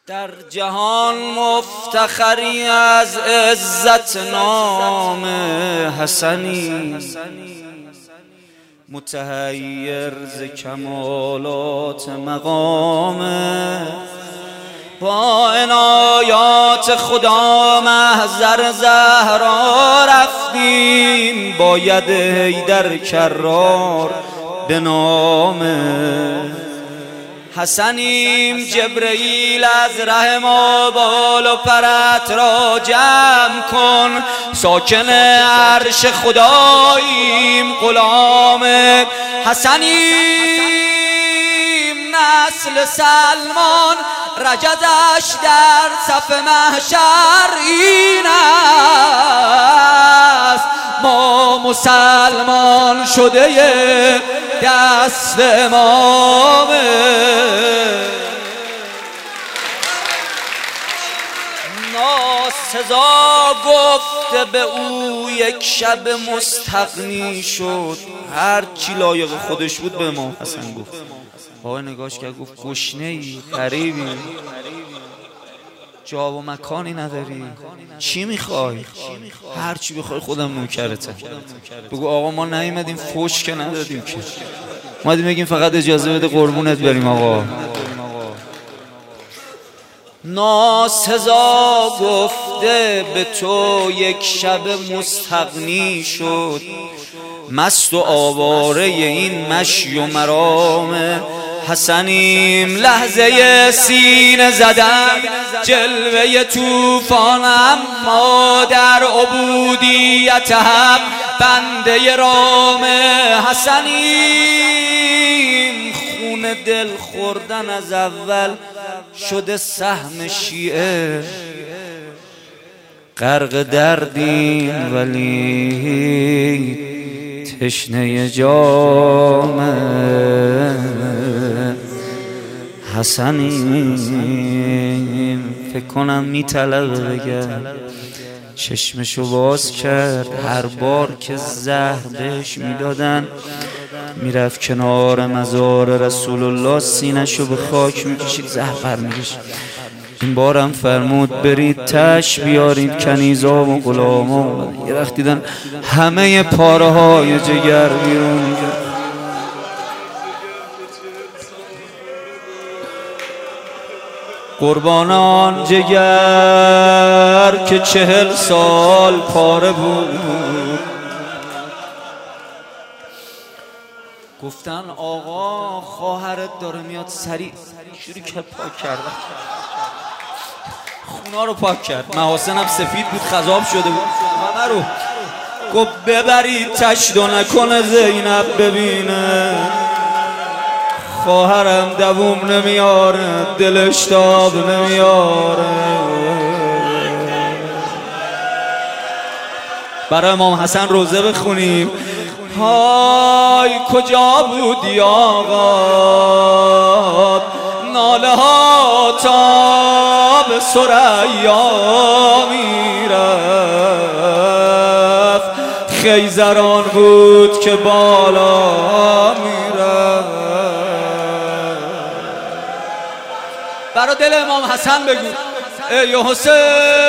در جهان مفتخری از عزت نام حسنی، متحیر ز کمالات مقام، با عنایات خدا محضر زهرا رفتیم، باید حیدر کرار به نام حسنیم. جبرئیل از ره ما بال و پرت را جمع کن، ساکن عرش خداییم غلام حسنیم. نسل سلمان رجزش در صف محشر این است، ما مسلمان شده دست امامه. ناسزا گفت به او یک شب مستغنی شد، هر چی لایق خودش بود به امام حسن گفت. آقا نگاش کرد گفت گشنه ای، غریبی، جا و مکانی نداری، چی میخوای؟ هر چی بخوای خودم نوکرته. بگو آقا ما نیومدیم فوش که ندادیم که، اومدیم بگیم فقط اجازه بده قربونت بریم آقا. ناسزا گفته به تو یک شب مستغنی شد، مست و آواره این مشی و مرام حسنیم. لحظه سینه زدن جلوه توفان، اما در عبودیت هم بنده رام حسنیم. خون دل خوردن از اول شده سهم شیعه، غرق دردیم ولی تشنه جام حسنیم. فکر کنم میطلبه بگم، چشمشو باز کرد. هر بار که زهر بهش میدادن میرفت کنار مزار رسول الله، سینه‌شو به خاک میکشید، زهر برمی‌گشت. این بارم فرمود برید تش بیارید کنیزا و غلاما. یه وقت دیدن همه پاره های جگر بیرون. قربانان جگر که 40 سال پاره بود، گفتن آقا خواهرت داره میاد، سریع شروع کرد پاک کردن، خونا رو پاک کرد. محاسنم سفید بود، خضاب شده بود، همه رو گفت ببرید تشت و نکنه زینب ببینه، خواهرم دووم نمیاره، دلش تاب نمیاره. برای امام حسن روزه بخونیم. های کجا بودی آقا، ناله ها تا به ثریا میرفت، خیزران بود که بالا میرفت. برا دل امام حسن بگو ای حسین